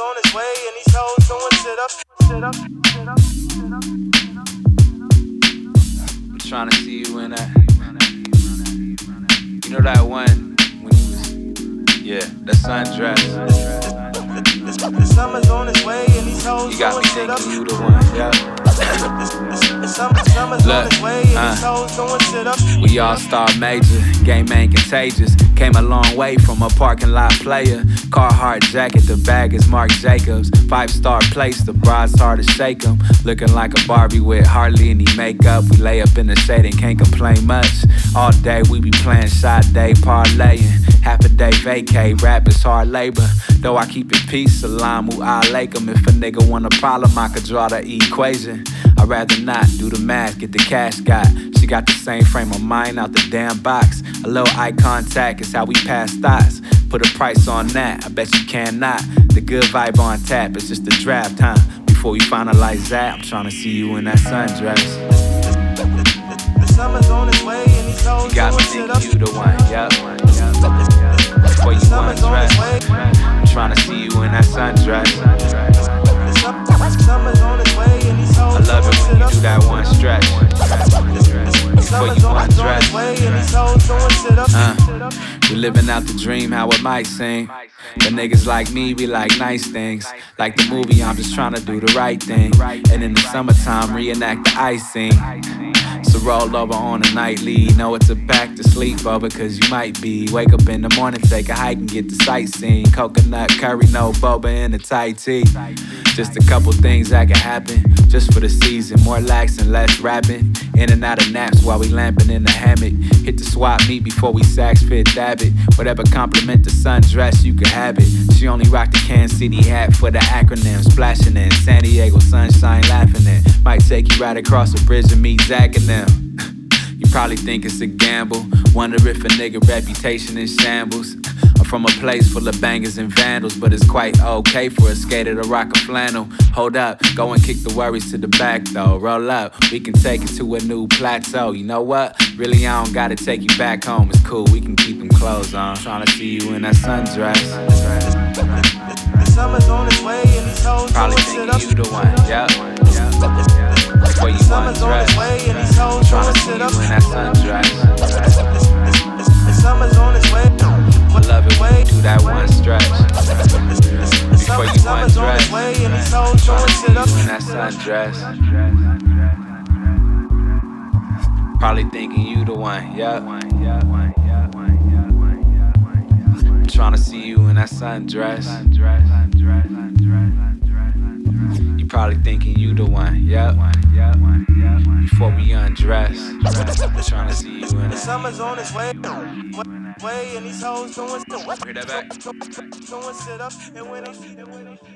on his way and these hoes doing sit up, sit up, sit up, sit up, sit up. I'm trying to see you in that. You know that one when you was, yeah, that sundress. The summer's on its way and these hoes You got me doing sit up. thinking you the one, yeah. Summer's on its way and these hoes doing sit up. We all star major, game ain't contagious. Came a long way from a parking lot player. Carhartt jacket, the bag is Marc Jacobs. 5-star place, the bride's hard to shake 'em. Looking like a Barbie with hardly any makeup. We lay up in the shade and can't complain much. All day we be playing shot day parlaying. Half a day vacay, rap is hard labor. Though I keep it peace, salamu alaikum. If a nigga want a problem, I could draw the equation. I'd rather not do the math, get the cash got. She got the same frame of mind out the damn box. A little eye contact is how we pass thoughts. Put a price on that, I bet you cannot. The good vibe on tap, it's just the draft time. Before we finalize that, I'm trying to see you in that sundress. The summer's on its way and these hoes You got me doing sit up. thinking you the one, yep. Before you undress, I'm trying to see you in that sundress. Summer's on its way and these I hoes love it doing when sit you up. do that one stretch. Before you undress. We living out the dream, how it might seem. But niggas like me, we like nice things. Like the movie, I'm just trying to do the right thing. And in the summertime, reenact the ice scene. So roll over on a nightly. Know it's a back to sleep over, cause you might be. Wake up in the morning, take a hike and get the sightseeing. Coconut curry, no boba in a tight tee. Just a couple things that can happen, just for the season. More lax and less rapping. In and out of naps while we lamping in the hammock. Hit the swap meet before we sax fit dab it. Whatever compliment the sundress, you can have it. She only rocked the Kansas City hat for the acronym. Splashing in San Diego sunshine, laughing in. Might take you right across the bridge and meet Zach and them. You probably think it's a gamble. Wonder if a nigga reputation is shambles. I'm from a place full of bangers and vandals, but it's quite okay for a skater to rock a flannel. Hold up, go and kick the worries to the back though. Roll up, we can take it to a new plateau. You know what? Really, I don't gotta take you back home. It's cool, we can keep them clothes on. Tryna see you in that sundress. The summer's on its way and these hoes Probably doing sit up. thinking you the one, yep. Before you Summer's on undress, its way and these hoes tryna doing see sit you up. in that sundress. The summer's on its way. I love it when you do that one stretch. Before you Summer's on undress, its way and these hoes tryna doing see sit up. you in that sundress. Probably thinking you the one, yep. Tryna see you in that sundress. You probably thinking you the one, yep. Before we undress, tryna see you in The that. summer's on its way. And these hoes doing Hear that back? sit up. And when they